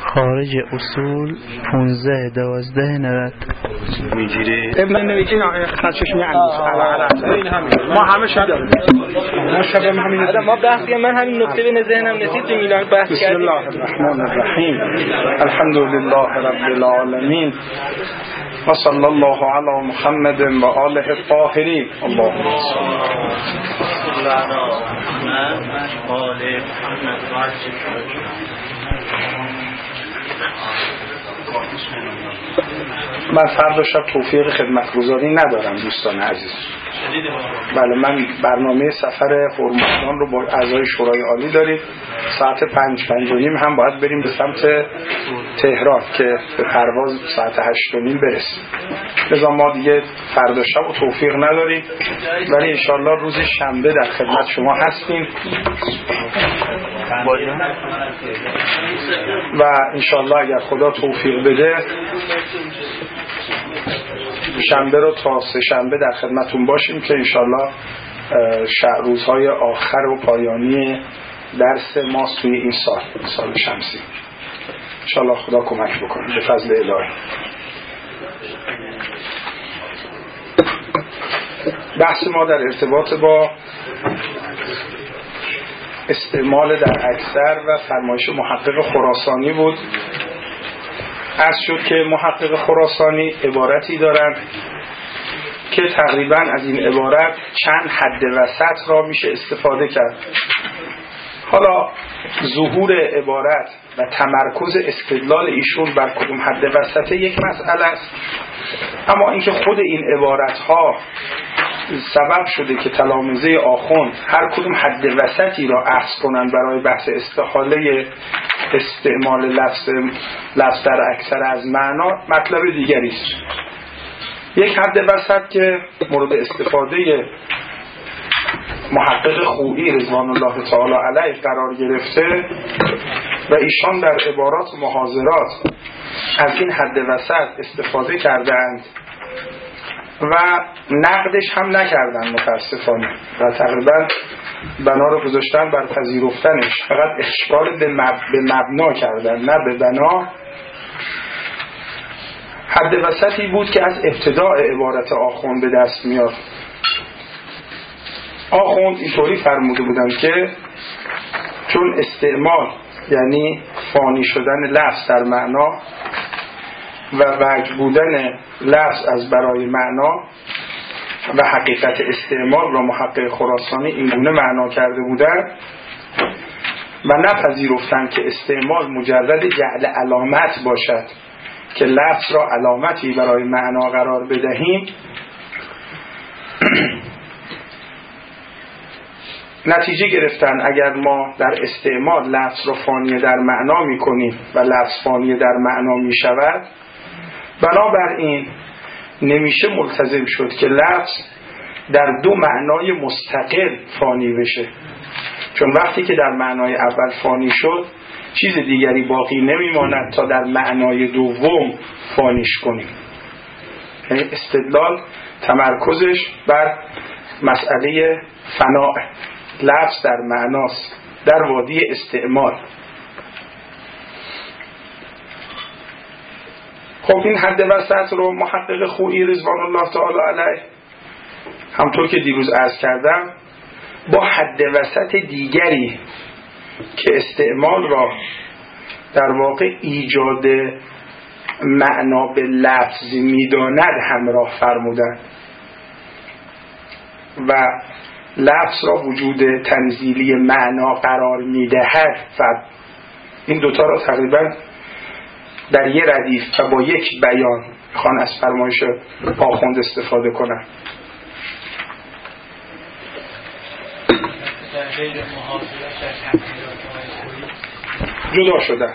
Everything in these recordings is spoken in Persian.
خارج اصول 15-12-90 میگیره ابن نویسین خدشش ما همه شب ما شب همین ما بحثی من همین نکته به ذهنم رسید تو میلان بحث کردیم. بسم الله الرحمن الرحیم الحمد لله رب العالمین و صلی الله علی محمد و آله الطاهرین. اللهم صل من فردا شب توفیق خدمتگزاری ندارم دوستان عزیز. بله من برنامه سفر هرمزگان رو با اعضای شورای عالی داریم. ساعت 5:05 هم باید بریم به سمت تهران که به پرواز ساعت 8:30 برسیم. لذا ما دیگه فردا شب و توفیق نداریم، ولی انشالله روز شنبه در خدمت شما هستیم و انشالله اگر خدا توفیق بده شنبه رو تا سه شنبه در خدمتون باشیم که انشالله روزهای آخر و پایانی درس ماست توی این سال شمسی. انشالله خدا کمک بکنه به فضل الهی. بحث ما در ارتباط با استعمال در اکثر و فرمایش محقق خراسانی بود. عرض شد که محقق خراسانی عبارتی دارند که تقریبا از این عبارت چند حد وسط را میشه استفاده کرد. حالا ظهور عبارت و تمرکز استدلال ایشون بر کدوم حد وسط یک مسئله است، اما اینکه خود این عبارت ها سبب شده که تلامذه آخوند هر کدوم حد وسطی را اخذ کنند برای بحث استحاله استعمال لفظ در اکثر از معنا، مطلب دیگری است. یک حد وسط که مورد استفاده محقق خویی رضوان الله تعالی علیه قرار گرفته و ایشان در عبارات و محاضرات از این حد وسط استفاده کردند و نقدش هم نکردن متاسفانه و تقریبا بنا رو گذاشتن بر پذیرفتنش، فقط اشکال به مبنا کردن نه به بنا. حد وسطی بود که از ابتداء عبارت آخوند به دست میاد. آخوند اینطوری فرموده بودن که چون استعمال یعنی فانی شدن لفظ در معنا و وجه بودن لفظ از برای معنا و حقیقت استعمال را محقق خراسانی اینگونه معنا کرده بودند و نپذیرفتند که استعمال مجرد جعل علامت باشد که لفظ را علامتی برای معنا قرار بدهیم. نتیجه گرفتن اگر ما در استعمال لفظ را فانی در معنا می کنیم و لفظ فانی در معنا می شود، بنابراین نمیشه ملتزم شد که لفظ در دو معنای مستقل فانی بشه، چون وقتی که در معنای اول فانی شد چیز دیگری باقی نمیماند تا در معنای دوم فانیش کنیم. یعنی استدلال تمرکزش بر مسئله فناء لفظ در معناست در وادی استعمال. خب این حد وسط رو محقق خویی رضوان الله تعالی علیه همطور که دیروز عرض کردم با حد وسط دیگری که استعمال را در واقع ایجاد معنا به لفظ میداند همراه فرمودند و لفظ را وجود تنزیلی معنا قرار میدهد و این دوتا را تقریبا در یه ردیف و با یک بیان میخوان از فرمایش آخوند استفاده کنن. جدا شدن.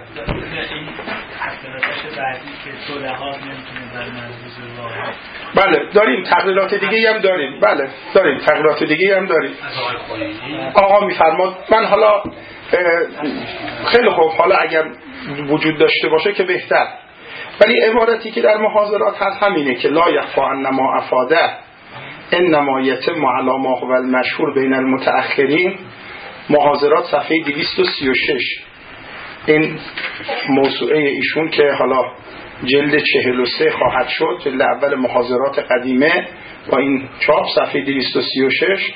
بله داریم تقلیلات دیگه هم داریم. بله داریم تقلیلات دیگه هم داریم. آقا میفرماد من حالا خیلی خوب، حالا اگر وجود داشته باشه که بهتر، ولی عبارتی که در محاضرات هست همینه که لا یخفا انما افاده انما یتم علی ما هو المشهور بین المتأخرین، محاضرات صفحه 236. این موسوعه ایشون که حالا جلد 43 خواهد شد، جلد اول محاضرات قدیمه با این چاپ صفحه 236،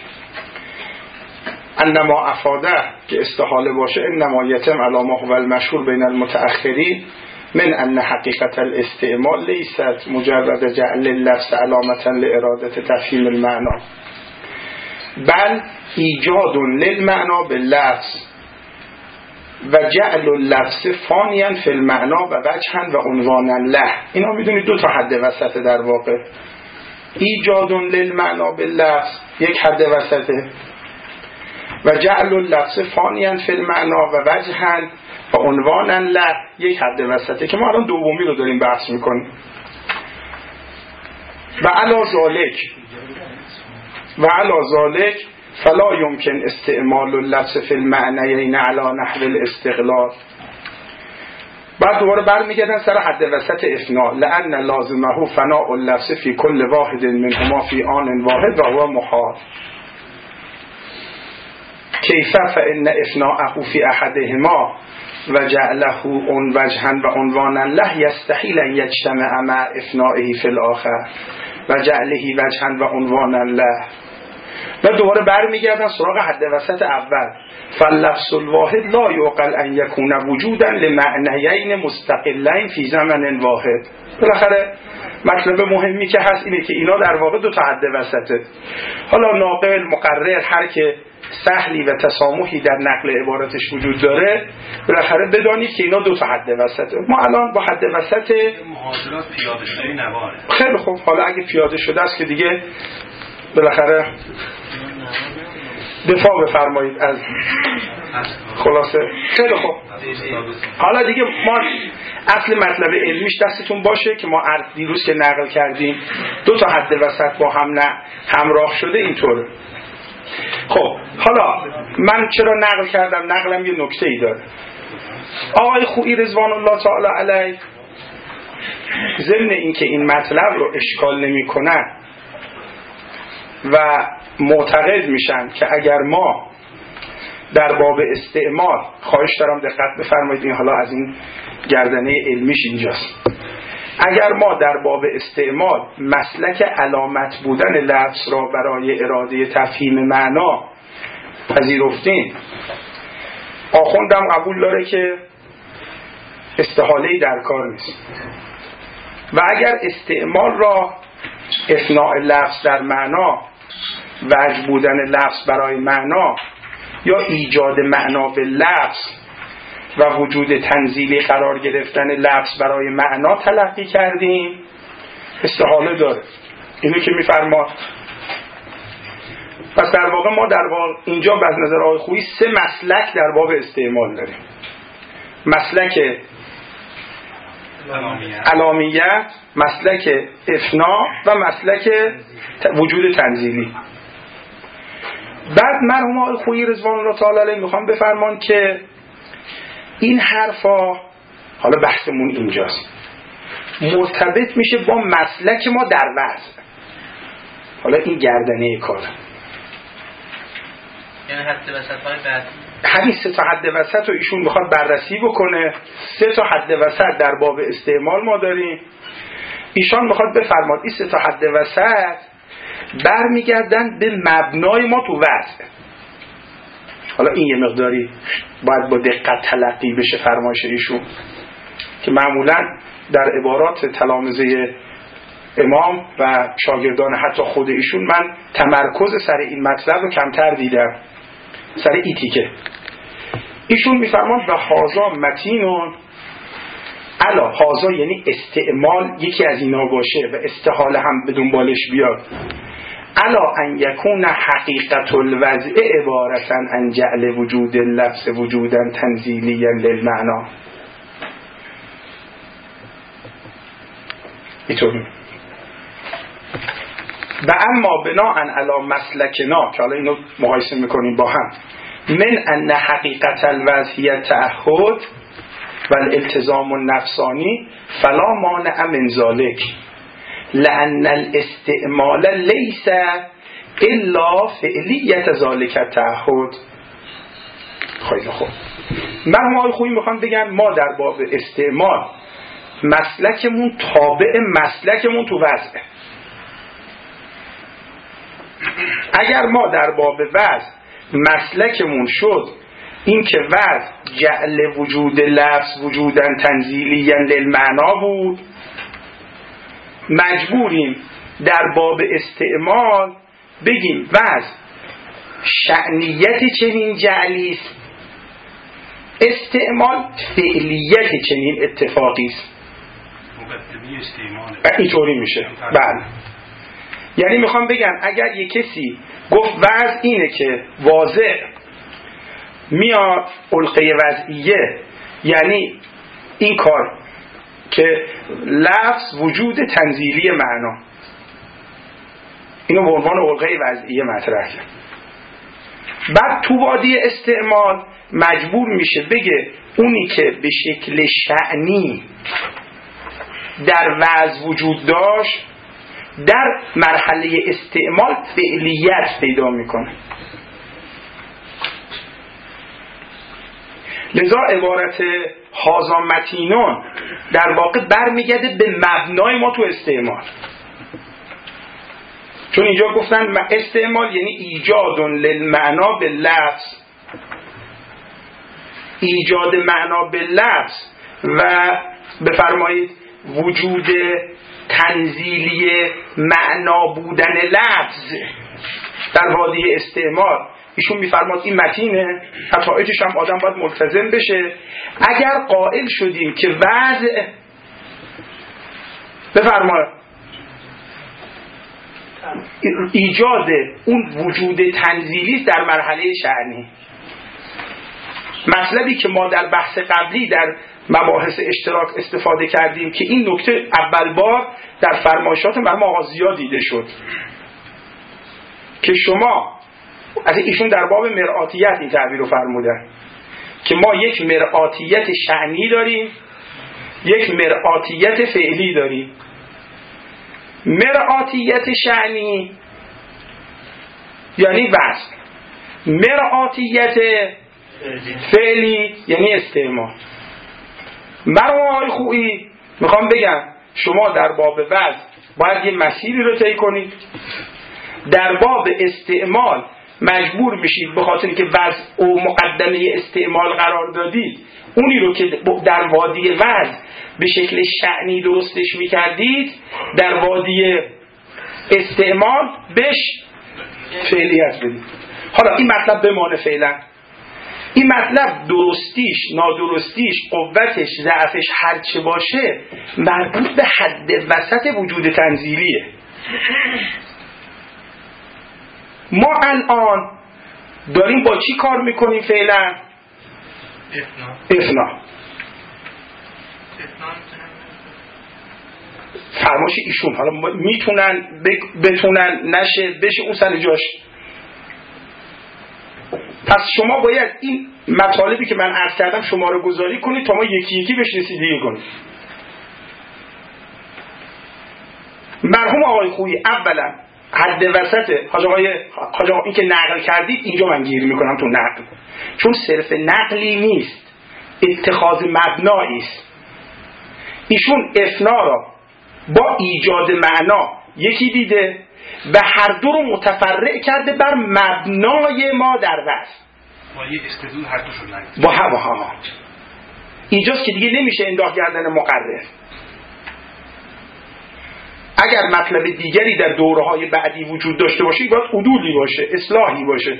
انما افاده که استحاله باشه انما یتم علی ما هو المشهور بین المتأخرین من ان حقیقت الاستعمال لیست مجرد جعل اللفظ علامتا لإرادة تفهیم المعنى بل ایجاد للمعنى باللفظ و جعل اللفظ فانیا فی المعنى و وجها و عنوانا له. اینا میدونید دو تا حد وسطه در واقع. ایجاد للمعنى باللفظ یک حد وسطه و جعل اللفظ فانیا فی المعنى و وجها و عنوانا له یک حد وسطه که ما الان دومی رو داریم بحث میکنیم. و علی ذالک فلا يمكن استعمال اللفظ في المعنیین علی نحو الاستقلال. بعد دوباره برمیگردن سر حد وسط افنا، لأن لازمه فناء اللفظ في كل واحد منهما في آن واحد و هو محال. کیف فإن افناءه في احدهما و جعله اون وجها و عنوانا له یستحیل ان یجتمع مع افنائه في الاخر و جعله وجها و عنوانا له. و دوباره برمیگردن سراغ حد وسط اول، فاللفظ الواحد لا یعقل ان یکون وجودا لمعنیین مستقلین فی زمن واحد. بالاخره مطلب مهمی که هست اینه که اینا در واقع دو تا حد وسطه. حالا ناقل مقرر هر که سهلی و تسامحی در نقل عبارتش وجود داره، بالاخره بدانید که اینا دو تا حد وسطه. ما الان با حد وسط محاضرات پیاده شده نواره. خیلی خوب، حالا اگه پیاده شده است که دیگه بالاخره دفاع بفرمایید از خلاصه. خیلی خوب، حالا دیگه ما اصل مطلب علمیش دستتون باشه که ما دیروز که نقل کردیم دو تا حد وسط با هم همراه شده اینطوره. خب حالا من چرا نقل کردم؟ نقلم یه نکته ای داره. آقای خویی رضوان الله تعالی علیه ضمن این که این مطلب رو اشکال نمی کنن و معتقد میشن که اگر ما در باب استعمال، خواهش دارم دقت بفرمایید، این حالا از این گردنه علمیش اینجاست، اگر ما در باب استعمال مسلک علامت بودن لفظ را برای اراده تفهیم معنا پذیرفتیم، آخوندم قبول داره که استحاله‌ای در کار نیست. و اگر استعمال را افناء لفظ در معنا، وجه بودن لفظ برای معنا یا ایجاد معنا به لفظ و وجود تنزیلی قرار گرفتن لفظ برای معنا تلقی کردیم، استحاله داره. اینو که میفرماد. پس در واقع ما در واقع اینجا از نظر آقای خویی سه مسلک در باب استعمال داریم: مسلک علامیت، مسلک افنا و مسلک وجود تنزیلی. بعد مرحوم آقای خویی رضوان الله تعالی علیه میخوام بفرمان که این حرفا، حالا بحثمون اینجاست، مرتبط میشه با مسلک ما در وضع. حالا این گردنه کاره، یعنی حد وسط‌های بعد همین سه تا حد وسط رو ایشون میخواد بررسی بکنه. سه تا حد وسط در باب استعمال ما داریم. ایشان میخواد بفرماد این سه تا حد وسط برمیگردن به مبنای ما تو وضع. حالا این یه مقداری باید با دقت تلقی بشه فرمایش ایشون که معمولا در عبارات تلامذه امام و شاگردان حتی خود ایشون من تمرکز سر این مطلب رو کمتر دیدم، سر این تیکه. ایشون میفرمان و هازا متینون علا، هازا یعنی استعمال یکی از اینا باشه و استحاله هم بدون بالش بیاد، علا ان یکون حقیقت الوضع عبارتا عن جعل وجود اللفظ وجودا تنزیلیا للمعنا. اینطوری. و اما بناء علی مسلکنا، که حالا اینو مقایسه میکنیم با هم، من ان حقیقت الوضع تعهد و الالتزام النفسانی فلا مانع من ذلك لأن الاستعمال ليس إلا فعلية ذلك التعهد. خیلی خوب. مرحوم آقای خویی میخوان بگن ما در باب استعمال مسلکمون تابع مسلکمون تو وضعه. اگر ما در باب وضع مسلکمون شد این که وضع جعل وجود لفظ وجودن تنزیلیا للمعنا بود، مجبوریم در باب استعمال بگیم وضع شأنیت چنین جعلی است، استعمال فعلیت چنین اتفاقی است. اینطوری میشه. بله. یعنی میخوام بگم اگر یک کسی گفت وضع اینه که واضح میاد علقه وضعیه، یعنی این کار که لفظ وجود تنزیلی معنا، اینو به عنوان علقه وضعیه مطرح کرد. بعد تو وادی استعمال مجبور میشه بگه اونی که به شکل شأنی در وضع وجود داشت در مرحله استعمال فعلیت پیدا میکنه. لذا عبارت هازا متینون در واقع برمیگرده به مبنای ما تو استعمال، چون اینجا گفتن استعمال یعنی ایجاد للمعنا به لفظ، ایجاد معنا به لفظ و بفرمایید وجود تنزیلی معنا بودن لفظ در وادی استعمال. ایشون میفرماد این متینه، نتایجش هم آدم باید ملتزم بشه. اگر قائل شدیم که وضع بفرمایید ایجاد اون وجود تنزیلی در مرحله شأنی، مطلبی که ما در بحث قبلی در مباحث اشتراک استفاده کردیم که این نکته اول بار در فرمایشات مرحوم آقا ضیا دیده شد که شما از ایشون در باب مرآتیت این تعبیر رو فرمودن که ما یک مرآتیت شأنی داریم، یک مرآتیت فعلی داریم. مرآتیت شأنی یعنی وصل، مرآتیت فعلی یعنی استعمال. مرحوم آقای خویی میخوام بگم شما در باب وضع باید یه مسیری رو طی کنید، در باب استعمال مجبور میشید به خاطر که وضع و مقدمه استعمال قرار دادید اونی رو که در وادی وضع به شکل شأنی درستش میکردید در وادی استعمال بهش فعلیت بدید. حالا این مطلب بمانه فعلا. این مطلب درستیش، نادرستیش، قوتش، ضعفش هر چه باشه مربوط به حد وسط وجود تنزیلیه. ما الان داریم با چی کار میکنیم فعلا؟ افنا. فرمایش ایشون، حالا میتونن بتونن نشه بشه اون سر جاش. پس شما باید این مطالبی که من عرض کردم شما رو گذاری کنید تا ما یکی یکی بهش رسیدگی کنید. مرحوم آقای خویی اولا حد وسط حاج آقا این که نقل کردید اینجا من گیر میکنم تو نقل، چون صرف نقلی نیست، اتخاذ مبنایی است. ایشون افنا را با ایجاد معنا یکی دیده و هر دو رو متفرع کرده بر مبنای ما در وصف. با یه استدلال هر دو شد نگید. با هم اینجاست که دیگه نمیشه انداخت گردن مقرر. اگر مطلب دیگری در دوره‌های بعدی وجود داشته باشه باید حدودی باشه، اصلاحی باشه.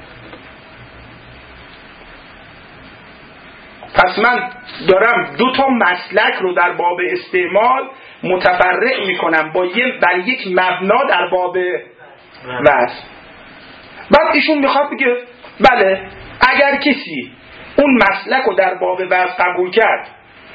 پس من دارم دو تا مسلک رو در باب استعمال متفرع میکنم بر یک مبنا در باب وصف. بعد ایشون میخواد بگه بله اگر کسی اون مسلک رو در باب وصف قبول کرد،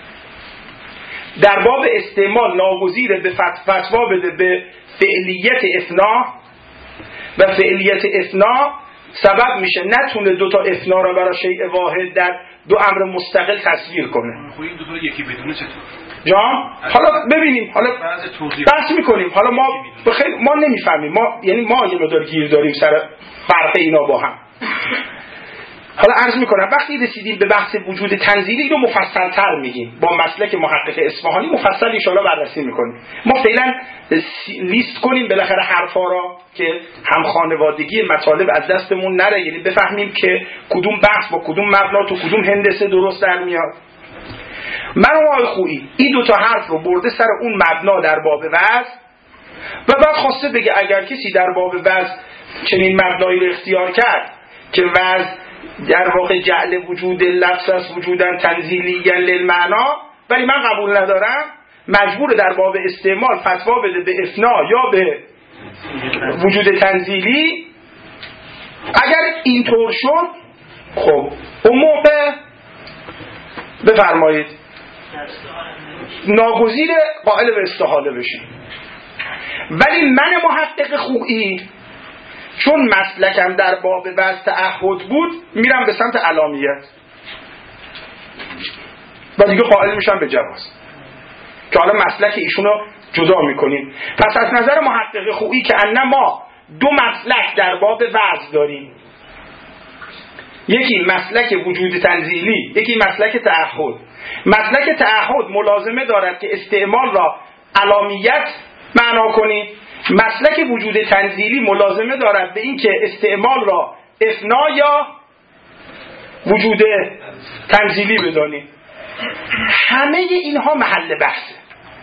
در باب استعمال ناگزیر به فتوا بده به فعلیت افنا و فعلیت افنا سبب میشه نتونه دوتا افنا رو برای شیء واحد در دو امر مستقل تصویر کنه. خب این دو تا یکی بدونه چطور؟ جان حالا ببینیم، حالا بحث میکنیم. حالا ما نمیفهمیم، ما یعنی ما یه مقدار گیر داریم سر فرق اینا با هم. حالا عرض میکنم وقتی رسیدیم به بحث وجود تنزیلی رو مفصل تر میگیم، با مسلک محقق اصفهانی مفصل ان شاءالله بررسی میکنیم. ما فعلا لیست کنیم بالاخره حرفا را که هم خانوادگی مطالب از دستمون نره، یعنی بفهمیم که کدوم بحث با کدوم مبنا تو کدوم هندسه درست در میاد. مرحوم آقای خویی این دو تا حرف رو برده سر اون مبنا در باب وضع و بعد خواسته بگه اگر کسی در باب وضع چنین مبنایی رو اختیار کرد که وضع در واقع جعل وجود لفظ است وجودن تنزیلی للمعنا، ولی من قبول ندارم، مجبور در باب استعمال فتوا بده به افنا یا به وجود تنزیلی. اگر اینطور شد خب اون موقع بفرمایید ناگزیر قائل به استحاله بشیم. ولی من محقق خویی چون مسلکم در باب وضع تعهد بود میرم به سمت علامیت و دیگه قائل میشم به جواز، که حالا مسلک ایشونو جدا میکنیم. پس از نظر محقق خویی که ان ما دو مسلک در باب وضع داریم، یکی مسلک وجود تنزیلی، یکی مسلک تعهد. مسلک تعهد ملازمه دارد که استعمال را علامیت معنا کنیم، مسلک وجود تنزیلی ملازمه دارد به این که استعمال را افنا یا وجود تنزیلی بدانیم. همه اینها محل بحثه.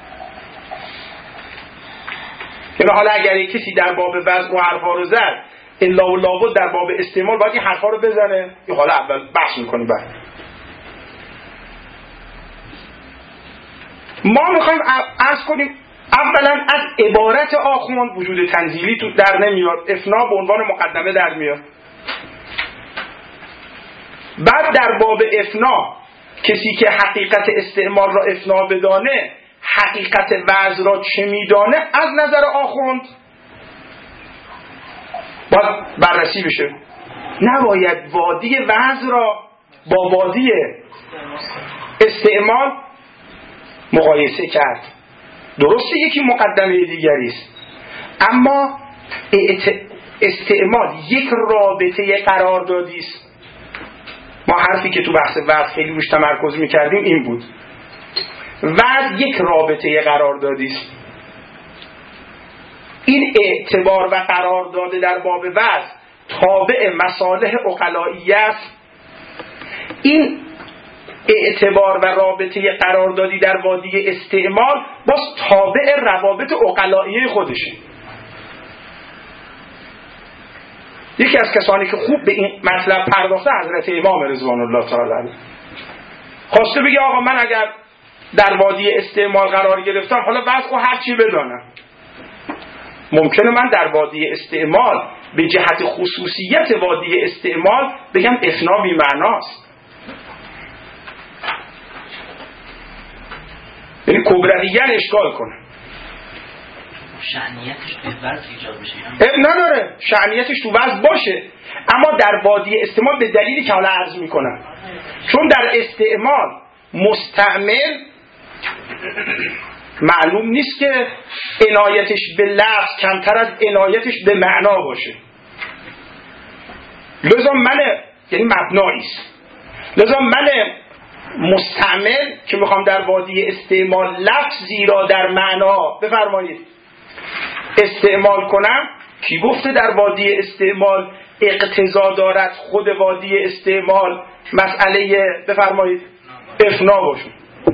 یعنی حالا اگر کسی در باب وضع و حرفا رو زد الا و لابد در باب استعمال باید این حرفا رو بزنه، یا حالا اول بحث میکنیم بعد. ما میخوایم عرض کنیم اولا از عبارت آخوند وجود تنزیلی تو در نمیاد، افنا به عنوان مقدمه در میاد. بعد در باب افنا کسی که حقیقت استعمال را افنا بدانه حقیقت وضع را چه میدانه از نظر آخوند باید بررسی بشه. نباید وادی وضع را با وادی استعمال مقایسه کرد. درسته یکی مقدمه دیگری است، اما استعمال یک رابطه قراردادی است. ما حرفی که تو بحث وضع خیلی روش تمرکز میکردیم این بود، وضع یک رابطه قراردادی است. این اعتبار و قرارداد در باب وضع تابع مصالح عقلائیه است. این اعتبار و رابطه قراردادی در وادی استعمال باز تابع روابط عقلائیه خودشه. یکی از کسانی که خوب به این مطلب پرداخته حضرت امام رضوان الله تعالی علیه خواسته بگه آقا من اگر در وادی استعمال قرار گرفتم حالا وضع رو هر چی بدانم، ممکنه من در وادی استعمال به جهت خصوصیت وادی استعمال بگم افنا بی معناست، یعنی کبرویان اشکال کنه. شأنیتش تو وضع ایجاد بشه نداره، شأنیتش تو وضع باشه، اما در وادی استعمال به دلیلی که حالا عرض میکنم، چون در استعمال مستعمل معلوم نیست که عنایتش به لفظ کمتر از عنایتش به معنا باشه. لذا یعنی مبناییست، لذا من مستعمل که میخوام در وادی استعمال لفظی را در معنا بفرمایید استعمال کنم، کی گفته در وادی استعمال اقتضا دارد خود وادی استعمال مسئله بفرمایید افنا باشه؟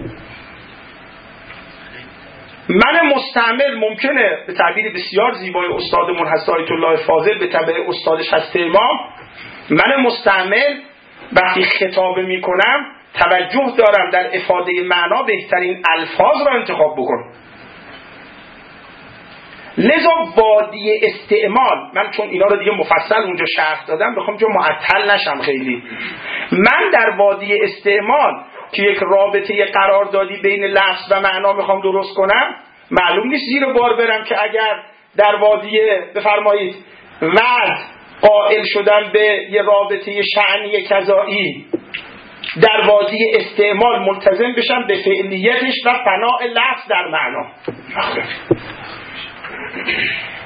من مستعمل ممکنه به تعبیر بسیار زیبای استادمون هست آیت الله فاضل به تبع استادش هست امام، من مستعمل وقتی خطاب میکنم توجه دارم در افاده معنا بهترین الفاظ را انتخاب بکنم. لذا وادی استعمال، من چون اینا رو دیگه مفصل اونجا شرح دادم بخوام جو معطل نشم خیلی، من در وادی استعمال که یک رابطه قراردادی بین لفظ و معنا میخوام درست کنم، معلوم نیست زیر بار برم که اگر در وادی بفرمایید وضع قائل شدن به یه رابطه شأنی کذایی، در وادی استعمال ملتزم بشم به فعلیتش و فناء لفظ در معنا.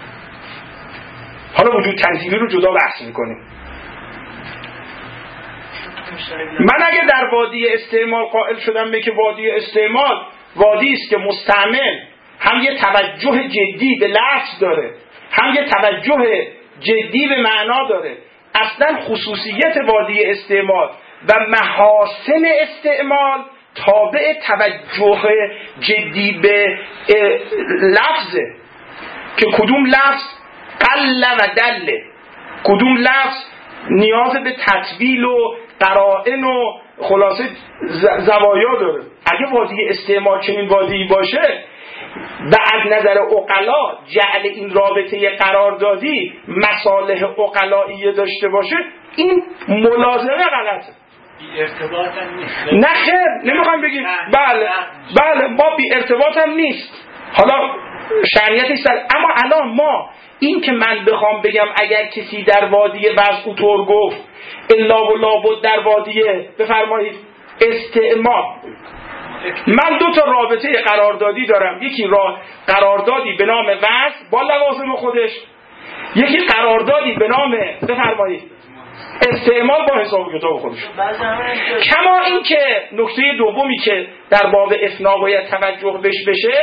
حالا وجود تنزیلی رو جدا بحث میکنیم. من اگه در وادی استعمال قائل شدم به که وادی استعمال وادی است که مستعمل هم یه توجه جدی به لفظ داره، هم یه توجه جدی به معنا داره، اصلا خصوصیت وادی استعمال و محاسن استعمال تابع توجه جدی به لفظه که کدوم لفظ قل و دله، کدوم لفظ نیاز به تطویل و قرائن و خلاصه زوایا داره. اگه وادی استعمال چنین وادی باشه و از نظر عقلا جعل این رابطه قراردادی مصالح عقلائیه داشته باشه، این ملازمه غلطه. بی ارتباط هم نیست. نه خیر، نمیخوام بگیم بله ما بی ارتباط هم نیست، حالا شرعیتش سر. اما الان ما این که من بخوام بگم اگر کسی در وادی وضع اوتور گفت الا و لابد در وادی بفرمایید استعمال، من دو تا رابطه قراردادی دارم، یکی قراردادی به نام وضع با لوازم خودش، یکی قراردادی به نام بفرمایید استعمال با حساب کتاب خودش. کما این که نکته دومی که در باب افنا باید توجه بشه،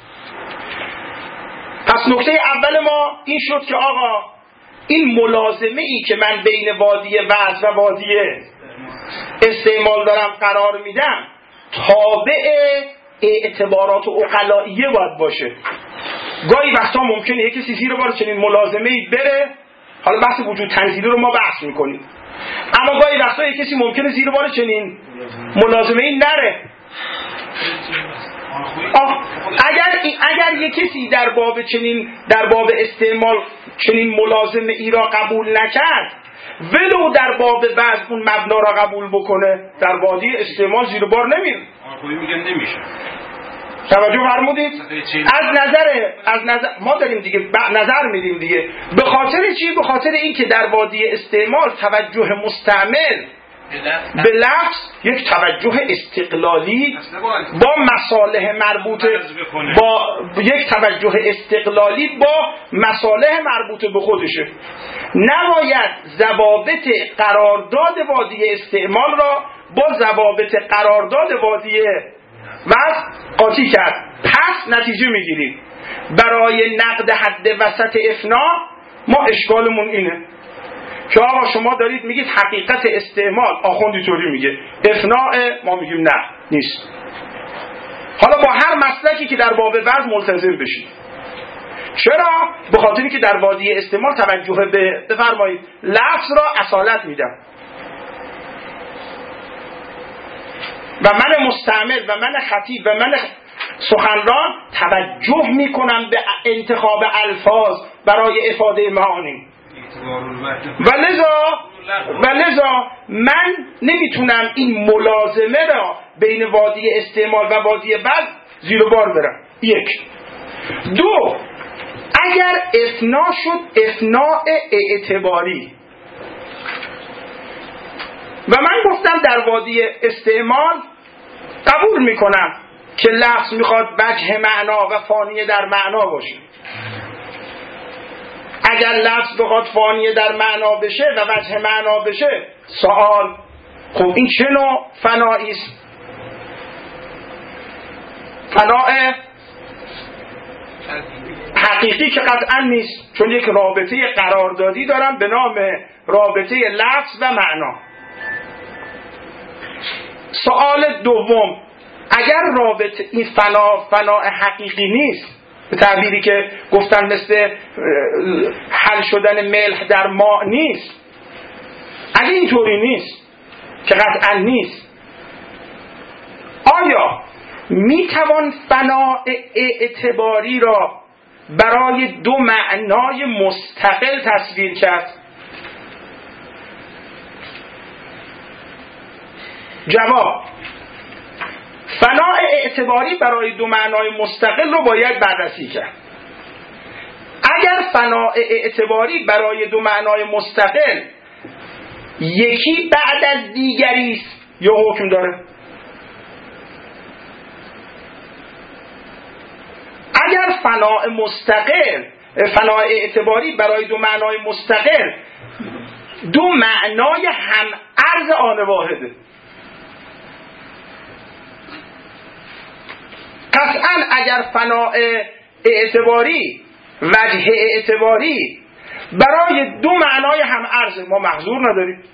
پس نکته اول ما این شد که آقا این ملازمه ای که من بین وادی وضع و وادی استعمال دارم قرار میدم تابع اعتبارات عقلائیه باید باشه. گاهی وقتا ممکنه یک کسی زیر بار چنین ملازمه ای بره، حالا بحث وجود تنزیلی رو ما بحث میکنیم، اما گاهی وقتا یک کسی ممکنه زیر بار چنین ملازمه ای نره. اگر یک کسی در باب استعمال چنین ملازمه ای را قبول نکرد، ولو در باب وضع اون مبنا را قبول بکنه، در وادی استعمال زیر بار نمیره. میگن نمیشه. توجه فرمودید؟ از نظر ما داریم دیگه نظر میدیم دیگه. به خاطر چی؟ به خاطر این که در وادی استعمال توجه مستعمل به لفظ یک توجه استقلالی با مصالح مربوطه یک توجه استقلالی با مصالح مربوطه به خودشه. نباید ضوابط قرارداد وادی استعمال را با ضوابط قرارداد وادی وضع قاطی کرد. پس نتیجه میگیریم برای نقد حد وسط افنا ما اشکالمون اینه که آقا شما دارید میگید حقیقت استعمال آخوندی طوری میگه، افناء ما میگیم نه نیست. حالا با هر مسلکی که در باب وضع ملتزم بشید. چرا؟ به خاطری که در وادی استعمال توجه به بفرمایید لفظ را اصالت میدم و من مستعمل و من خطیب و من سخنران توجه میکنم به انتخاب الفاظ برای افاده معانی و لذا من نمیتونم این ملازمه را بین وادی استعمال و وادی وضع زیر بار برم. یک. دو، اگر افنا شد افناء اعتباری و من گفتم در وادی استعمال قبول میکنم که لفظ میخواد وجه معنا و فانی در معنا باشه، اگر لفظ بخواد فانی در معنا بشه و وجه معنا بشه، سوال خب این چه نوع فنایی است؟ فناء حقیقی که قطعا نیست، چون یک رابطه قراردادی دارم به نام رابطه لفظ و معنا. سوال دوم، اگر رابطه این فناء حقیقی نیست، به تعبیری که گفتن مثل حل شدن ملح در ماء نیست، اگه اینطوری نیست که قطعا نیست، آیا میتوان فناء اعتباری را برای دو معنای مستقل تصویر کرد؟ جواب: فناء اعتباری برای دو معنای مستقل رو باید بررسی کرد. اگر فناء اعتباری برای دو معنای مستقل یکی بعد از دیگری است یا حکم داره؟ اگر فناء اعتباری برای دو معنای مستقل دو معنای هم عرض آن واحده. قطعا اگر فناء اعتباری، وجه اعتباری برای دو معنای هم عرض، ما محظور نداریم.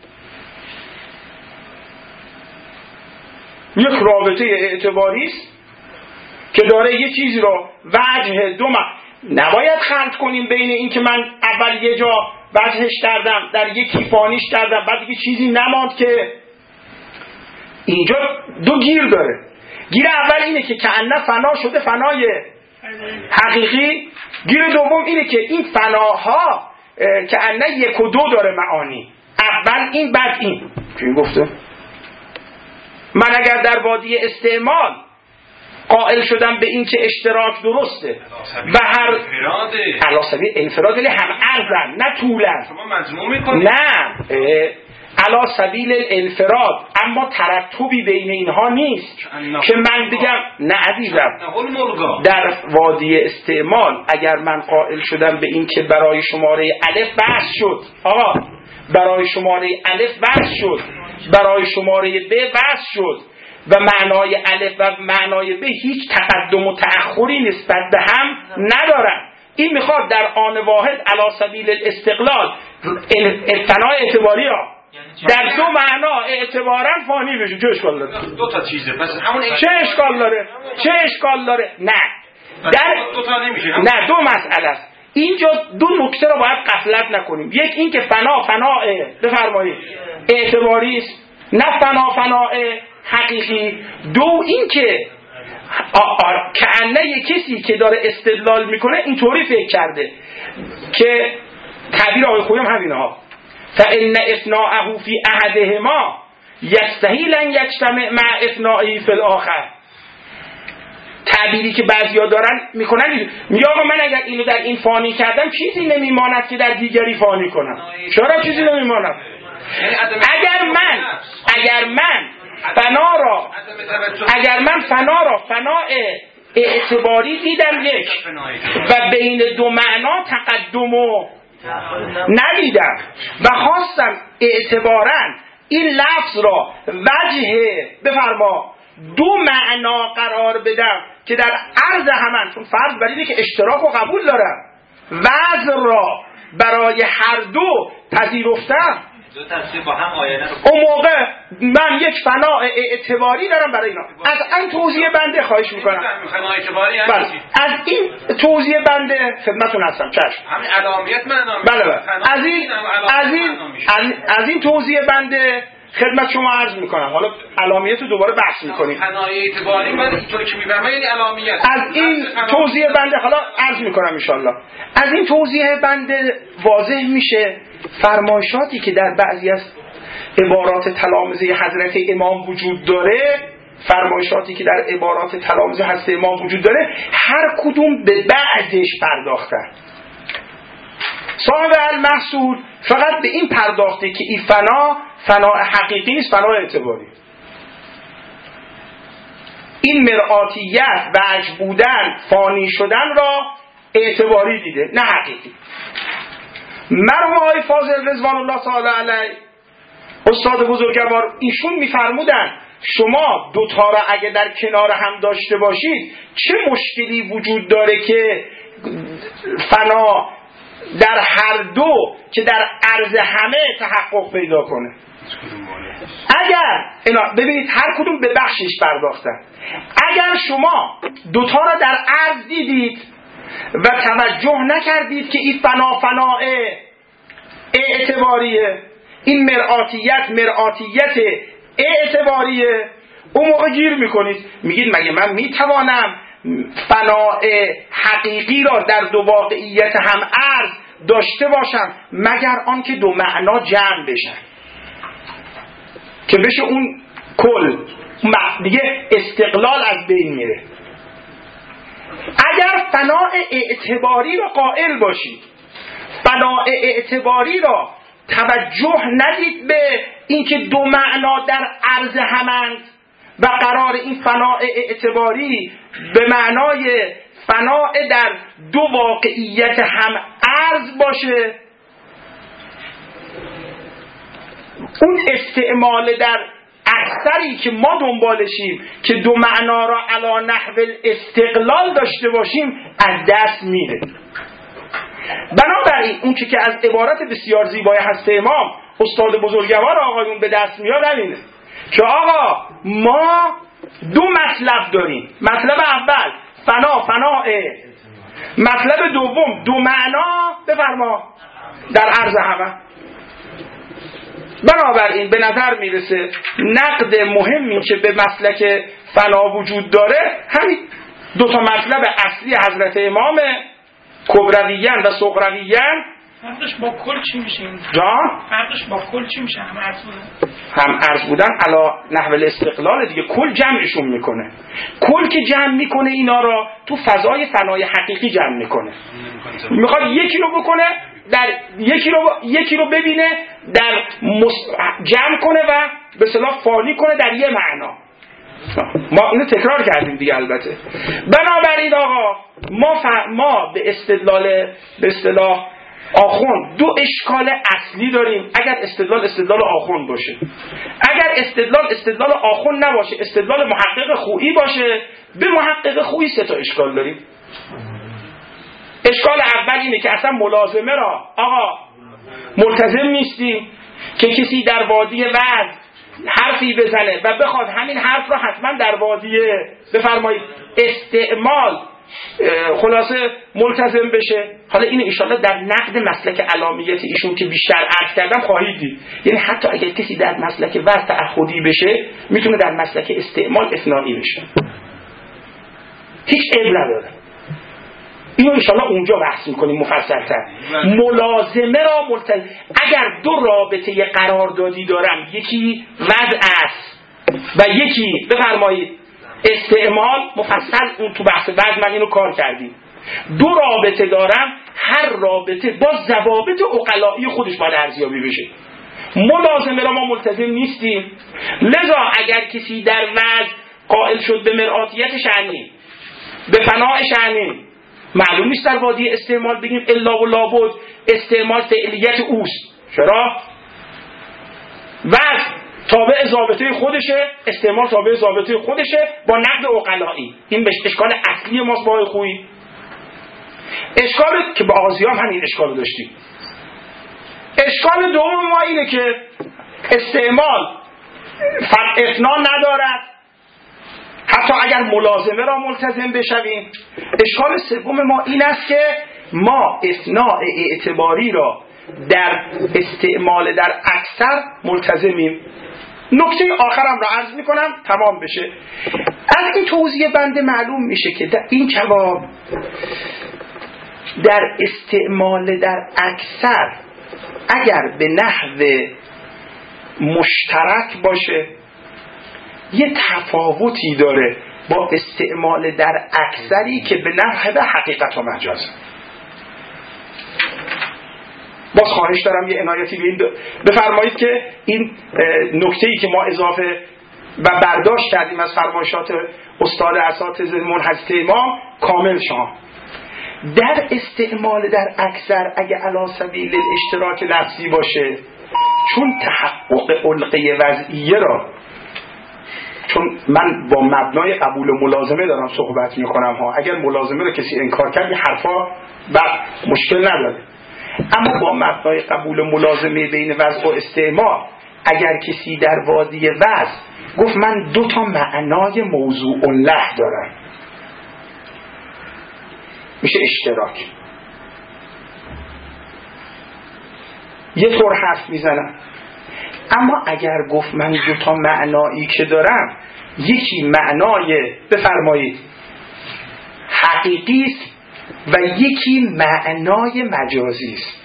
یک رابطه اعتباری است که داره یه چیزی رو وجه دو نباید خلط کنیم بین این که من اول یه جا وجهش کردم، در یکی فانیش کردم، بعد دیگه چیزی نماند. که اینجا دو گیر داره. گیر اول اینه که کأنه فنا شده فنای حقیقی. گیر دوم اینه که این فناها کأنه یک و دو داره معانی، اول این بعد این. چی گفته؟ من اگر در وادی استعمال قائل شدم به این که اشتراک درسته و هر علا سبیل انفراد هم عرضن نه طولن، شما مجموع میکنید؟ نه علا سبیل الانفراد، اما ترتبی بین اینها نیست که من بگم نه عزیزم در وادی استعمال اگر من قائل شدم به این که برای شماره الف بحث شد، آقا برای شماره الف بحث شد، برای شماره ب بحث شد و معنای الف و معنای ب هیچ تقدم و تأخری نسبت به هم ندارن. این میخواد در آن واحد علی سبیل الاستقلال فنای اعتباری ها در دو معنا اعتبارا فانی بشه. چه اشکال داره؟ دو تا چیزه پس همون چه اشکال داره؟ چه اشکال داره؟ نه در دو تا نمیشه. نه دو مسئله است. اینجا دو نکته رو باید غفلت نکنیم. یک این که فنا بفرمایید اعتباری است، نه فنا حقیقی. دو این که کأنه کسی که داره استدلال میکنه اینطوری فکر کرده که تعبیر آقای خویی هم همینه ها، فإن اثناءه فی احدهما یستحیل ان یجتمع مع اثنائه فی الاخر. تعبیری که بعضیا دارن میکنن، میگه آقا من اگر اینو در این فانی کردم چیزی نمیماند که در دیگری فانی کنم. چرا چیزی نمیماند؟ اگر من فنا را فناء اعتباری دیدم یک و بین دو معنا تقدمو ندیدم و خواستم اعتباراً این لفظ را وجه بفرما دو معنا قرار بدم که در عرض همان، چون فرض بر اینه که اشتراک و قبول دارم، وزن را برای هر دو پذیرفتم، دو تفسیر با هم آینه رو اون موقع من یک فناء اعتباری دارم برای اینا. از این توضیح بنده خواهش میکنم. فناء اعتباری یعنی بله. از این توضیح بنده خدمتتون هستم. چشم. همین علامت معنا بله بله. از این توضیح بنده خدمت شما عرض میکنم. حالا علامت رو دوباره بحث میکنیم. فناء اعتباری من اینطوری که میفهمم یعنی علامت. از این توضیح بنده حالا عرض میکنم ان شاء الله. از این توضیح بنده واضح میشه فرمایشاتی که در بعضی از عبارات تلامذه حضرت امام وجود داره، فرمایشاتی که در عبارات تلامذه حضرت امام وجود داره، هر کدوم به بعضش پرداختن. صاحب المحصول فقط به این پرداخته که این فناء حقیقی نیست، فناء اعتباری. این مرآتیت، وجه بودن، فانی شدن را اعتباری دیده، نه حقیقی. مرحوم آقای فاضل رضوان الله تعالی علیه استاد بزرگوار ایشون میفرمودن شما دوتا را اگه در کنار هم داشته باشید چه مشکلی وجود داره که فنا در هر دو که در عرض همه تحقق پیدا کنه. اگر ببینید هر کدوم به بخشش پرداختن. اگر شما دوتا را در عرض دیدید و توجه نکردید که این فناء اعتباریه، این مرآتیت اعتباریه، اون موقع گیر میکنید، میگید مگه من میتوانم فناء حقیقی را در دو واقعیت هم عرض داشته باشم مگر آنکه دو معنا جمع بشن که بشه اون کل دیگه استقلال از بین میره. اگر فناء اعتباری را قائل باشید، فناء اعتباری را توجه ندید به اینکه دو معنا در عرض همند و قرار این فناء اعتباری به معنای فناء در دو واقعیت هم عرض باشه، اون استعمال در اکثری که ما دنبالشیم که دو معنا را علی نحو الاستقلال داشته باشیم از دست میره. بنابراین اون که از عبارت بسیار زیبای هست امام استاد بزرگوار آقایون به دست میاد همینه که آقا ما دو مطلب داریم. مطلب اول فناه، مطلب دوم دو معنا بفرما در عرض همه. بنابراین به نظر میرسه نقد مهمی که به مسلک فنا وجود داره همین دو تا مطلب اصلی حضرت امام کبرویان و صغرویان. فرقش با کل چی میشه این؟ جان؟ فرقش با کل چی میشه؟ هم عرض بودن علا نحو الاستقلال دیگه. کل جمعشون میکنه. کل که جمع میکنه اینا را تو فضای فنای حقیقی جمع میکنه. میخواد یکی رو بکنه در یکی رو ببینه در جمع کنه و به اصطلاح فانی کنه در یه معنا. ما اینو تکرار کردیم دیگه. البته بنابراین آقا ما به اصطلاح آخوند دو اشکال اصلی داریم. اگر استدلال آخوند باشه، اگر استدلال آخوند نباشه، استدلال محقق خویی باشه، به محقق خویی سه تا اشکال داریم. اشکال اول اینه که اصلا ملازمه را آقا ملتزم نیستیم که کسی در وادی وعظ حرفی بزنه و بخواد همین حرف را حتما در وادی بفرمایید استعمال خلاصه ملتزم بشه. حالا این انشالله در نقد مسلک علامیت ایشون که بیشتر عرض کردم خواهید دید. یعنی حتی اگر کسی در مسلک وعظ تعهدی بشه میتونه در مسلک استعمال اثنایی بشه، هیچ عیب نداره. اینو انشالله اونجا بحث میکنیم مفصل‌تر. ملازمه را اگر دو رابطه قراردادی دارم، یکی وضع است و یکی بفرمایید استعمال، مفصل اون تو بحث بعد من اینو کار کردیم. دو رابطه دارم، هر رابطه با ضوابط عقلائی خودش باید ارزیابی بشه. ملازمه را ما ملتزم نیستیم، لذا اگر کسی در وضع قائل شد به مرآتیت شأنی، به فناء شأنی، معلوم نیست در وادی استعمال بگیم الا و لابد استعمال فعلیت اوست. چرا؟ وضع تابع ضابطه خودشه، استعمال تابع ضابطه خودشه با نقد عقلائی. این به اشکال اصلی ماست با خویی. اشکال که با آغازیام همین اشکال داشتیم. اشکال دوم ما اینه که استعمال اثنا ندارد حتی اگر ملازمه را ملتزم بشویم. اشکال سوم ما این است که ما اثناء اعتباری را در استعمال در اکثر ملتزمیم. نکته آخرم را عرض میکنم تمام بشه. از این توضیح بنده معلوم میشه که در این جواب در استعمال در اکثر اگر به نحو مشترک باشه یه تفاوتی داره با استعمال در اکثری که به نحو حقیقت و مجاز. باز خواهش دارم یه عنایتی به این بفرمایید که این نکته‌ای که ما اضافه و برداشت کردیم از فرمایشات استاد اساتذه‌مون حضرت امام کامل شما. در استعمال در اکثر اگه علی سبیل الاشتراک لفظی باشه، چون تحقق علقه وضعیه را، چون من با مبنای قبول ملازمه دارم صحبت میکنم ها، اگر ملازمه رو کسی انکار کرد این حرفا بعد مشکل نداره، اما با مبنای قبول ملازمه بین وضع و استعمال اگر کسی در وادی وضع گفت من دو تا معنای موضوع له دارم، میشه اشتراک. یه طور حرف میزنم. اما اگر گفت من دو تا معنایی که دارم، یکی معنای بفرمایید حقیقی است و یکی معنای مجازی است،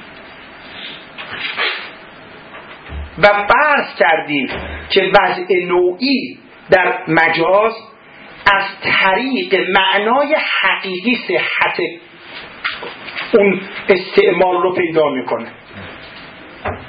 و فرض کردیم که وضع نوعی در مجاز از طریق معنای حقیقی صحت اون استعمال رو پیدا میکنه.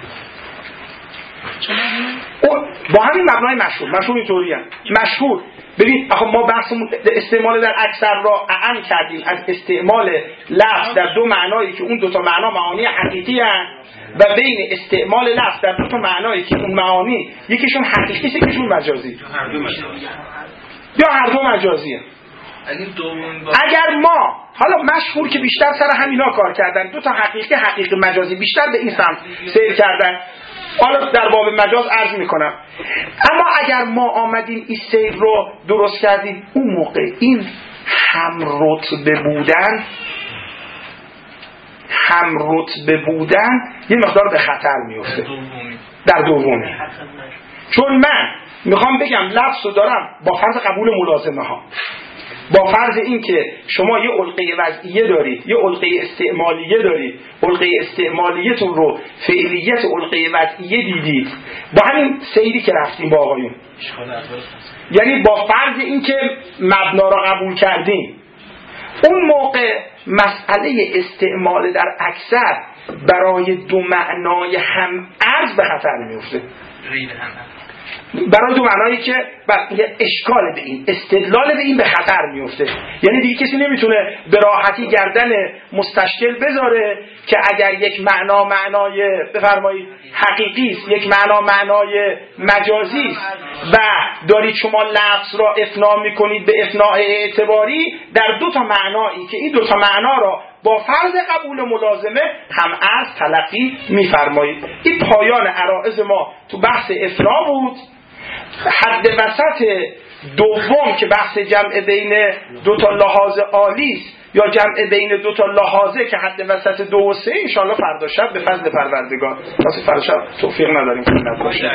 با همین مبنای مشهور اینطوری هم. مشهور ببین آخه ما بحثمون استعمال در اکثر را اعم کردیم از استعمال لفظ در دو معنایی که اون دو تا معنا معانی حقیقی هستند و بین استعمال لفظ در دو تا معنایی که اون معانی یکیشون حقیقی است یکیشون مجازی یا هر دو مجازیه. اگر ما حالا مشهور که بیشتر سر همینا کار کردن، دو تا حقیقی مجازی بیشتر به این سمت سیر کردن، حالا در باب مجاز عرض میکنم. اما اگر ما آمدیم این سیر رو درست کردیم، اون موقع این هم رتبه بودن یه مقدار به خطر میفته در دومی. چون من میخوام بگم لفظ رو دارم با فرض قبول ملازمه ها، با فرض این که شما یه علقه وضعیه دارید، یه علقه استعمالیه دارید، علقه استعمالیتون رو فعلیت علقه وضعیه دیدید، با همین سیری که رفتیم با آقایون، یعنی با فرض این که مبنا را قبول کردیم، اون موقع مسئله استعمال در اکثر برای دو معنای هم ارز به خطر میفته. برای دو معنایی که اشکال به این، استدلال به این به خطر میفته. یعنی دیگه کسی نمیتونه به راحتی گردن مستشکل بذاره که اگر یک معنا معنای بفرمایید حقیقی است، یک معنا معنای مجازی است و دارید شما لفظ را افنا میکنید به افناء اعتباری در دو تا معنایی که این دو تا معنا را با فرض قبول ملازمه هم ارز تلقی میفرمایید. این پایان عرائض ما تو بحث افنا بود. حد وسط دوم که بحث جمع بین دو تا لحاظ عالی است یا جمع بین دو تا لحاظه که حد وسط 2 و 3 ان شاءالله فردا شب به فضل پروردگار، واسه فردا شب توفیق نداریم که نباشه.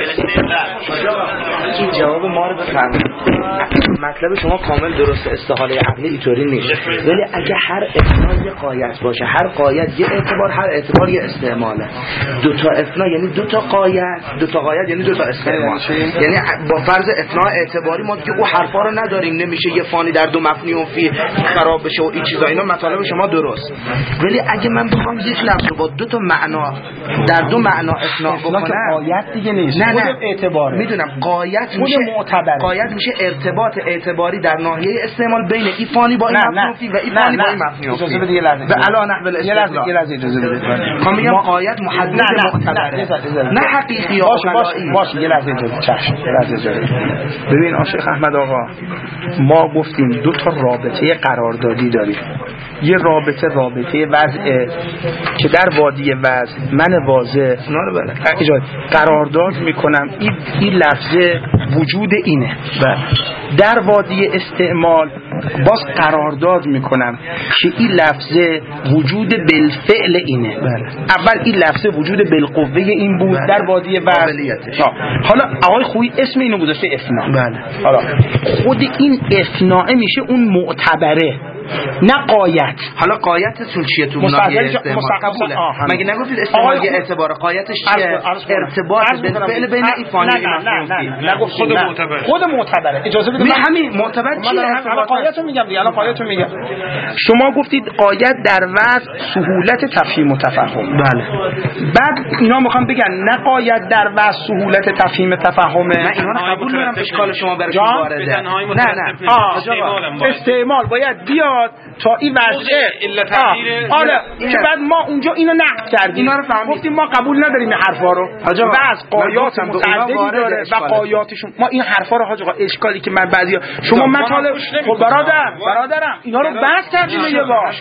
این جواب ما رو بفرمایید. مطلب شما کامل درست، استحاله عقلی اینطوری نیست، ولی اگه هر افنا یه قایت باشه، هر قایت یه اعتبار، هر اعتبار یه استعماله. دو تا افنا یعنی دو تا قایت، دو تا قایت یعنی دو تا استعمال. یعنی با فرض افنا اعتباری ما که او حرفا رو نداریم، نمیشه یه فانی در دو مفنی و فی خراب بشه و این چیزا. اینا مطالب شما درست، ولی اگه من بخوام یک لفظ رو با دو تا معنا در دو معنا افنا بکنم، قایت دیگه نیست، نه اعتباره. میدونم قایت میشه معتبر، قایت میشه ارتباط اعتباری در ناحیه استعمال بین این فانی با این مفنی و این فانی با این مفنی. اجازه بده یه لحظه، به علا نحو الاستدلال یه لحظه اجازه بده. من میگم قایت محدد معتبره، نه حقیقی یا باشه یه لحظه اجازه. چشم یه لحظه اجازه. ببین آشیخ احمد آقا، ما گفتیم دو تا رابطه قراردادی داریم. یه رابطه وضع که در وادی وضع من واضح قرارداد میکنم این لفظه وجود اینه، در وادی استعمال باز قرارداد میکنم که این لفظه وجود بالفعل اینه. اول این لفظه وجود بالقوه این بود در وادی وضعیتش. حالا آقای خویی اسم اینو گذاشته افنا. حالا خود این افناء میشه اون معتبره، نه قایت. حالا قایتتون چیه تو ناحیه استعمال؟ مگه نگفتید استعمال یه اعتبار، قایتش چیه؟ ارتباط بالفعل بین این فانی نه خود معتبره. اجازه بده همین معتبر چیه؟ الان قایتو میگم دیگه، الان قایتو میگم. شما گفتید قایت در وضع سهولت تفهیم و تفهم. بله. بعد اینا میخوام بگن نه قایت در وضع سهولت تفهیم تفهمه. من اینا رو قبول دارم، اشکال شما براشون وارده. نه استعمال باید بیاد تا این وضعه. آره که بعد ما اونجا اینو نقد کردیم، اینا رو فهمیدیم، گفتیم ما قبول نداریم این حرفا رو. بعض قایات متعددی داره و قایاتشون ما این حرفا رو حاج آقا اشکالی که من بعضیا شما مطالب خب برادرم اینا رو بحث کردیم یه بار.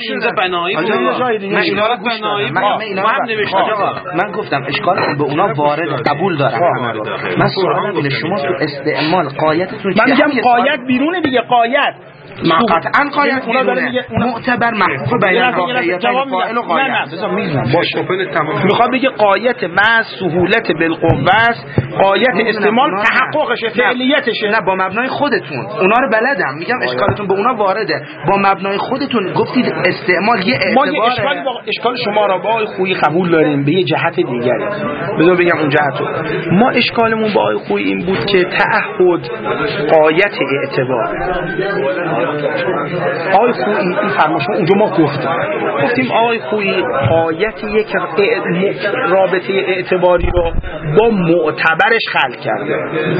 من گفتم اشکال به اونا وارد، قبول دارم. من سوالم اینه شما تو استعمال قایتتون چیه؟ من میگم قایت بیرونه دیگه. قایت ما قطعا قایت معتبر محقوق بین واقعیت فاعل و قایت. میخواد بگه قایت و سهولت بالقوه است، قایت استعمال تحققشه، فعلیتشه. نه با مبنای خودتون اونا رو بلدم، میگم اشکالتون به اونا وارده. با مبنای خودتون گفتید استعمال یه اعتباره. ما اشکال شما را با خویی قبول داریم به یه جهت دیگری. بذار بگم اون جهتو. ما اشکالمون با خویی این بود که تعهد قایت اعتبار آقای خویی این فرماشون اونجا ما گفتیم آقای خویی قایت یک رابطه اعتباری رو با معتبرش خلق کرده.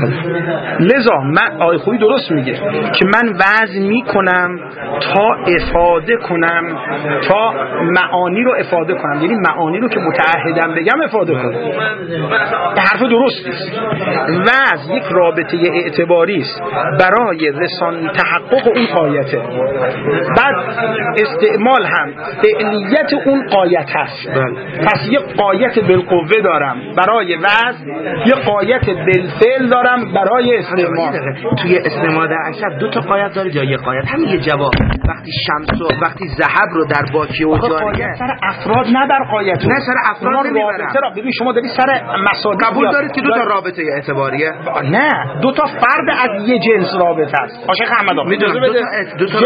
لذا من آقای خویی درست میگه که من وضع میکنم تا افاده کنم، تا معانی رو افاده کنم، یعنی معانی رو که متعهدم بگم افاده کنم. حرف درست است. وضع یک رابطه اعتباری است برای رسان تحقق اون قایته. بعد استعمال هم فعلیت اون قایت هست. پس یک قایت بالقوه دارم برای وضع، یک قایت بالفعل دارم برای استعمال. توی استعمال در اکثر دو تا قایت داره یا یک قایت؟ همین یه جواب. وقتی شمس و وقتی ذهب رو در باکی و جاریه سر افراد نه بر قایت، نه سر افراد نمیبرم. ببین شما داری سر مسائل قبول دارید که دو تا رابطه اعتباریه؟ نه، دو تا فرد از یه جنس رابطه است. عاشق احمد آقا میدونم دو تا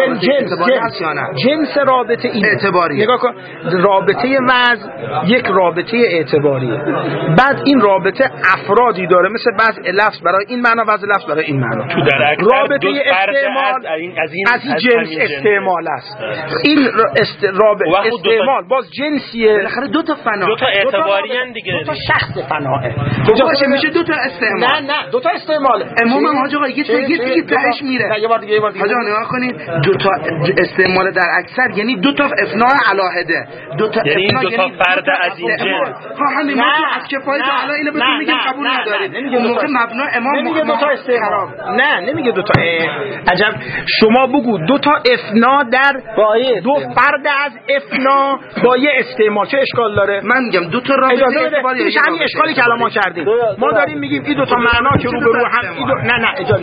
جنس رابطه اعتباریه. نگاه کن، رابطه وضع یک رابطه اعتباریه. بعد این رابطه افرادی داره، مثل وضع لفظ برای این معنا، وضع لفظ برای این معنا. رابطه استعمال از این جنس استعمال است. این استعمال باز جنسیه. بالاخره دو تا فنا، دو تا اعتباری ان دیگه، دو تا شخص فناه. باشه میشه دو تا استعمال. نه دو تا استعمال. عموما حاج آقا یه تهش میره. یه بار دیگه حاج آقا نگاه کنید، دو تا استعمال در اکثر یعنی دو تا افناء علاهده، دو تا یعنی دو تا فرد از این جنس. همین ما از کفایت حالا اینو بهتون میگم قبول ندارید. اون موقع مبنا امام نمیگه دو تا استعمال. نه نمیگه دو تا. عجب شما بگو دو تا افنا در دو فرد از افنا با یه استعمال چه اشکال داره؟ من میگم دو تا رابطه اعتباری میشه همین اشکالی که الان ما کردیم. ما داریم میگیم این دو تا معنا که رو به رو هم نه اجازه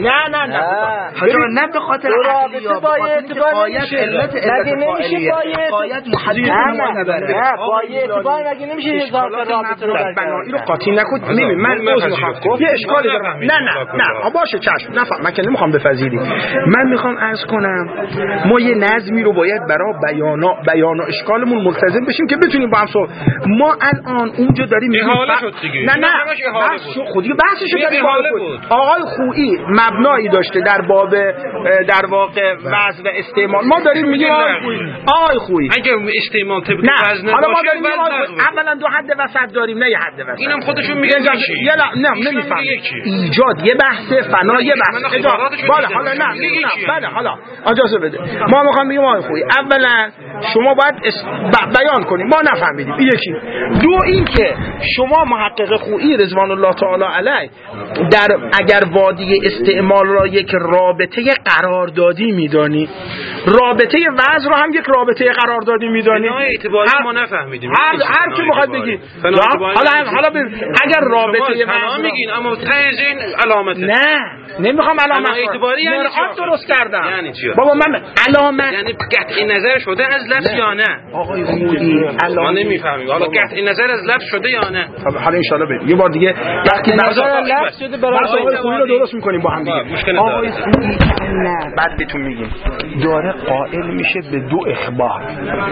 نه به خاطر عقلیه با قایت علت نمیشه قایت محدود نه قایت اعتبار مگه نمیشه هزار تا رابطه رو بنایی رو قاطی نکن. ببین من میخوام یه اشکالی دارم. نه باشه چشم نفهم، من که نمیخوام بپذیری. من میخوام عرض کنم ما یه نظمی رو باید برای بیان و اشکالمون ملتزم بشیم که بتونیم با هم ما الان اونجا داریم نه خودی بحثشو داریم. آقای خویی مبنایی داشته در باب در واقع وضع و استعمال. ما داریم میگیم آقای خویی اگه استعمال طبق وزن حالا ما داریم اولا دو حد وسط داریم، نه یه حد وسط. اینم خودشون میگن نه نمیفهم. ایجاد یه بحث، فنا یه بحث. بالا حالا نه بله حالا اجازه بده. ما میخوام بگیم آقای خویی اولا شما باید بیان کنیم، ما نفهمیدیم. این یکی. دو این که شما محقق خویی رضوان الله تعالی علیه اگر وادی استعمال را یک رابطه قراردادی میدانی، رابطه وضع رو هم یک رابطه قراردادی میدانی، اعتباری ما نفهمیدیم. هر کی میخواد بگی حالا اگر رابطه وضع میگین اما تایزین علامت نه نمیخوام علامت اعتباری یعنی درست کردم. یعنی چی بابا من علامت یعنی قطعی نظر شده از لفظ یا نه؟ آقای خویی ما نمیفهمیم حالا قطعی نظر از لفظ شده یا نه. حالا ان شاء الله بریم یه بار دیگه وقتی نظر لفظ شده برای آقای خویی رو درست میکنیم با هم دیگه. آقای خویی نه بعد بهتون میگیم داره قائل میشه به دو اخبار،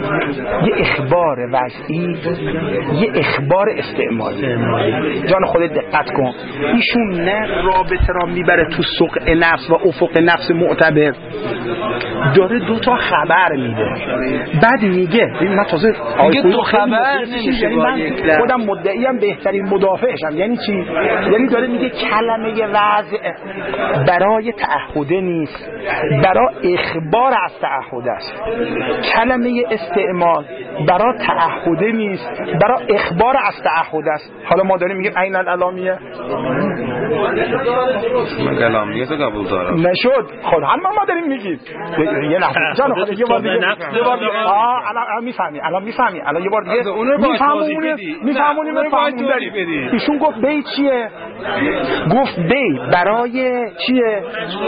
یه اخبار وضعی، یه اخبار استعمالی. جان خودت دقت کن، ایشون نه رابطه را میبره تو سوق نفس و افق نفس معتبر، داره دو تا خبر میده. بعد میگه من تازه میگه دو خبر نمیشه با یک لفظ. خودم مدعیم بهترین مدافعشم. یعنی چی؟ یعنی داره میگه کلمه وضع برای تعهده نیست، برای اخبار از تعهد است. کلمه استعمال برای تعهده نیست، برای اخبار از تعهد است. حالا ما داریم میگیم عین الالامیه من الالامیه تو قبول دارم نشد. خب ما داریم میگیم یه لحظه جان خودت یه بار دیگه میفهمی الان یه بار دیگه میفهمونیم. ایشون گفت بی چیه؟ گفت بی برای چیه؟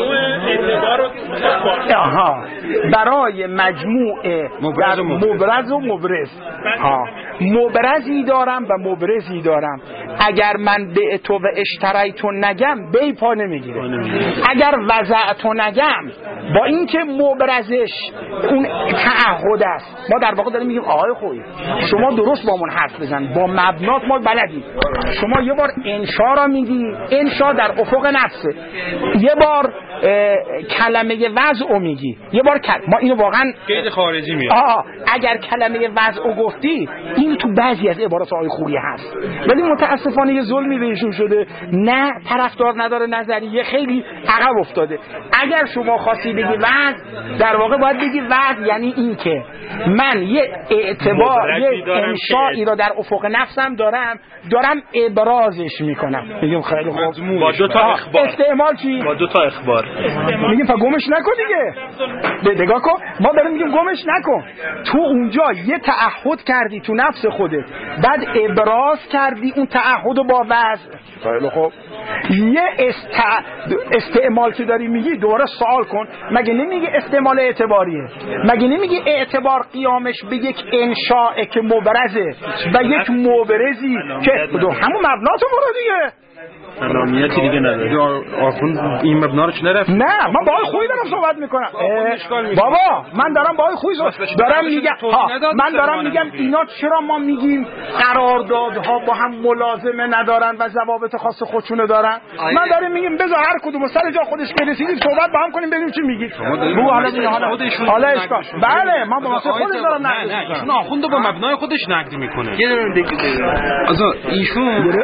برای مجموعه مبرز و مبرز. مبرزی دارم و مبرزی دارم. اگر من به تو و اشتریتو نگم بی پا نمیگیره. اگر وضعتو نگم با اینکه مبرزش اون تعهد است، ما در واقع داریم میگیم آقای خویی شما درست با من حرف بزن، با مبنات ما بلدی. شما یه بار انشا را میگی، انشا در افق نفسه، یه بار کلمه وضع میگی یه بار ما اینو واقعا قید خارجی میاد. اگر کلمه وضع گفتی این تو بعضی از عبارات آقای خویی هست، ولی متاسفانه یه ظلمی بهشون شده، نه طرفدار نداره، نظریه خیلی عقب افتاده. اگر شما خواستی بگی وضع، در واقع باید بگی وضع یعنی این که من یه اعتبار یه انشایی را در افق نفسم دارم ابرازش میکنم. میگم خیلی خوب با دو تا اخبار. استعمال چی؟ با دو تا اخبار. میگیم پس گمش نکن دیگه. نگاه کن، ما داریم میگیم گمش نکن. تو اونجا یه تعهد کردی تو نفس خودت، بعد ابراز کردی اون تعهد با وضع. خیلی خوب. یه استعمال که داری میگی دوباره سوال کن، مگه نمیگی استعمال اعتباریه؟ مگه نمیگی اعتبار قیامش به یک انشاء که مبرزه و یک مبرزی که همون مبناتو برو دیگه. علامتی دیگه نداره. آخون این مبنا رو چه نرفت؟ نه من با آقای خویی دارم صحبت میکنم. بابا من دارم با آقای خویی دارم میگم اینا چرا ما میگیم قراردادها با هم ملازمه ندارن و ضوابط خاص خودشونه دارن؟ من داریم میگیم بذار هر کدوم سر جا خودش برسیدیم صحبت با هم کنیم ببینیم چی میگید. حالا اشکال. بله من با واسه خودش دارم نقد میکنم. ایشون آخوند با مبنای خودش نقد میکنه. یه دونه دیگه ایشون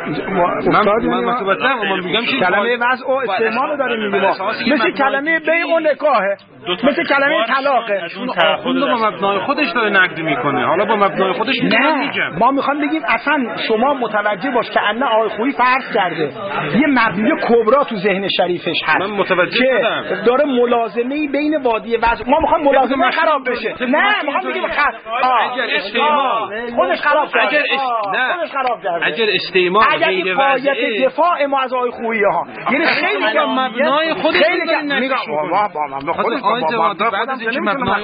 من ما میگم که کلمه وضع و استعمال داره میگیم، مثل کلمه بیع و نکاحه، مثل کلمه طلاقه. آخوند با مبنای خودش داره نقد میکنه، حالا با مبنای خودش نه ما میخوام بگیم اصلا شما متوجه باش که ان آقای خویی فرض کرده یه مبنی کبرا تو ذهن شریفش هست، من متوجه که داره ملازمه‌ای بین وادی وضع. ما میخوام ملازمه خراب بشه، نه میخوام بگیم اگر استعمال خودش خراب کرده، خودش خراب کرده. اگر استعمال غیر وضعی دفاع ما از آقای خویی ها، یعنی خیلی مبنای خودش خیلی خودش